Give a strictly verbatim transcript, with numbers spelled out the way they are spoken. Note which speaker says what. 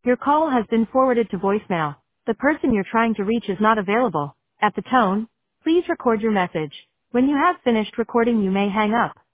Speaker 1: Your call has been forwarded to voicemail. The person you're trying to reach is not available. At the tone, please record your message. When you have finished recording, you may hang up.